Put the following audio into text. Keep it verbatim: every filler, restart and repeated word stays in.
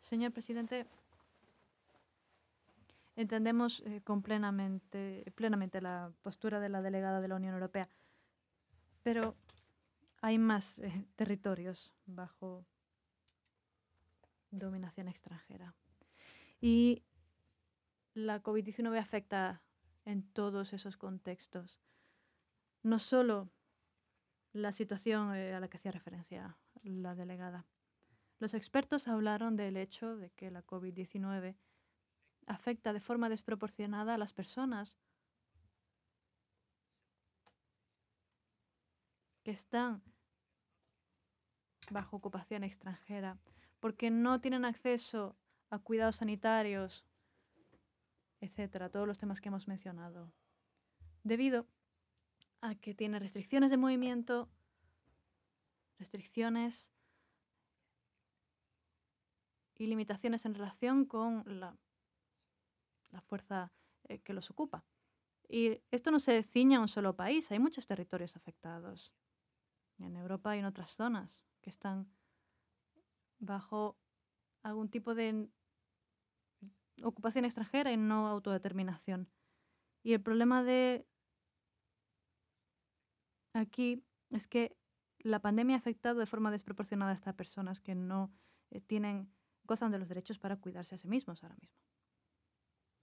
Señor presidente, entendemos eh, con plenamente, plenamente la postura de la delegada de la Unión Europea, pero hay más eh, territorios bajo dominación extranjera. Y la COVID diecinueve afecta en todos esos contextos. No solo la situación eh, a la que hacía referencia la delegada. Los expertos hablaron del hecho de que la COVID diecinueve afecta de forma desproporcionada a las personas que están bajo ocupación extranjera, porque no tienen acceso a cuidados sanitarios, etcétera, todos los temas que hemos mencionado, debido a que tiene restricciones de movimiento, restricciones y limitaciones en relación con la, la fuerza eh, que los ocupa. Y esto no se ciña a un solo país, hay muchos territorios afectados. En Europa y en otras zonas que están bajo algún tipo de ocupación extranjera y no autodeterminación. Y el problema de aquí es que la pandemia ha afectado de forma desproporcionada a estas personas que no eh, tienen, gozan de los derechos para cuidarse a sí mismos ahora mismo.